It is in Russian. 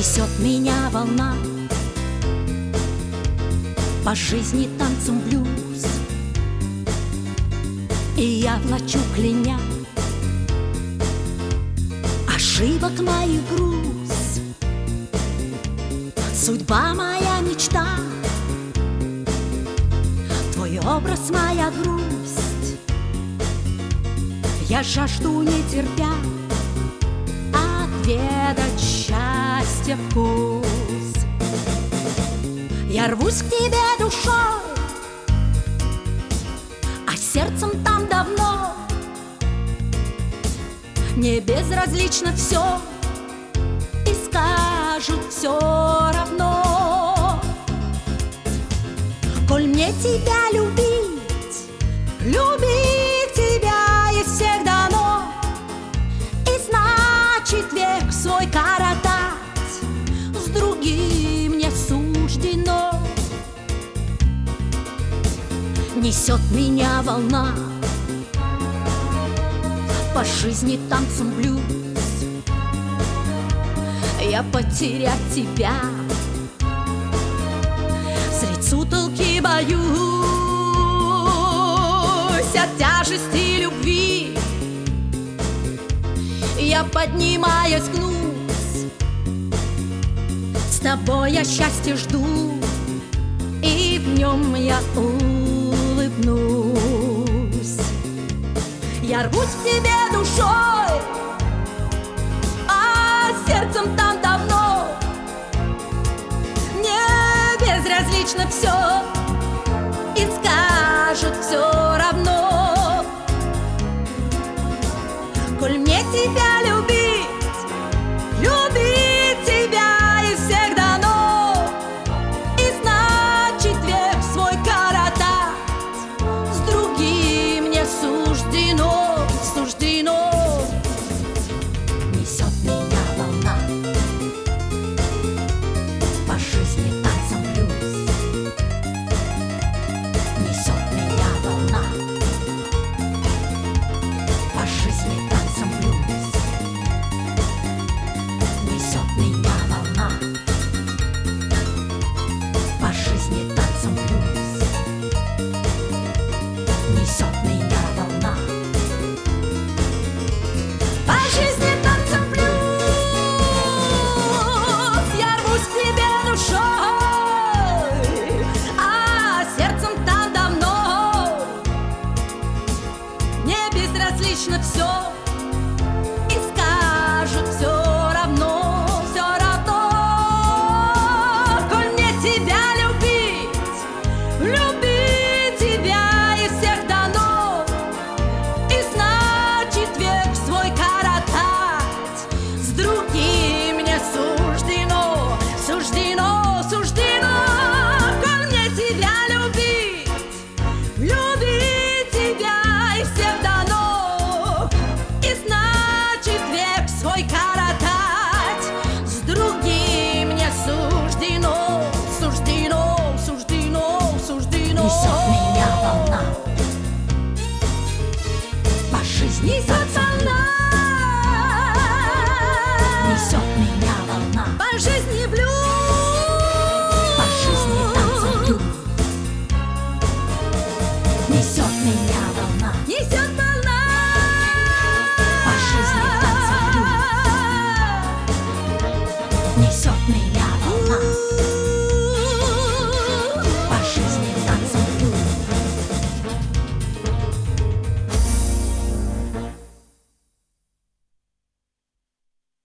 Несет меня волна по жизни танцем блюз, и я влачу кляня ошибок моих груз. Судьба моя мечта, твой образ моя грусть. Я жажду, не терпя, отведать счастья вкус. Я рвусь к тебе душой, а сердцем там давно. Мне безразлично все, и скажут все равно. Коль мне тебя любить, любить тебя есть всех дано, и значит век свой коротать с другим не суждено. Несет меня волна по жизни танцем блюз. Я потерять тебя средь сутолки боюсь. От тяжести любви я поднимаюсь гнусь. С тобой я счастье жду, и в нем я улыбнусь. Я рвусь к тебе душой, а сердцем там давно. Мне безразлично все, и скажут все равно. Коль мне тебя